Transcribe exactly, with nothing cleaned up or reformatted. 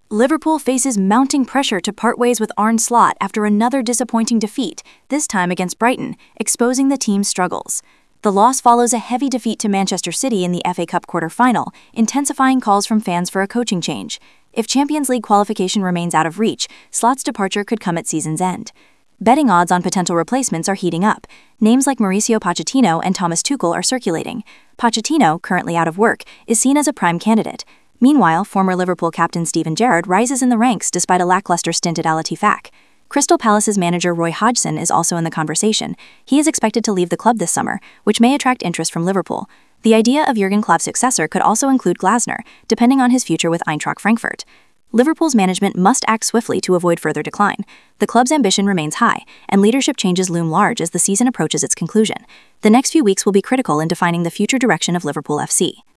Liverpool faces mounting pressure to part ways with Arne Slot after another disappointing defeat, this time against Brighton, exposing the team's struggles. The loss follows a heavy defeat to Manchester City in the F A Cup quarter-final, intensifying calls from fans for a coaching change. If Champions League qualification remains out of reach, Slot's departure could come at season's end. Betting odds on potential replacements are heating up. Names like Mauricio Pochettino and Thomas Tuchel are circulating. Pochettino, currently out of work, is seen as a prime candidate. Meanwhile, former Liverpool captain Steven Gerrard rises in the ranks despite a lackluster stint at Al Ettifaq. Crystal Palace's manager Roy Hodgson is also in the conversation. He is expected to leave the club this summer, which may attract interest from Liverpool. The idea of Jurgen Klopp's successor could also include Glasner, depending on his future with Eintracht Frankfurt. Liverpool's management must act swiftly to avoid further decline. The club's ambition remains high, and leadership changes loom large as the season approaches its conclusion. The next few weeks will be critical in defining the future direction of Liverpool F C.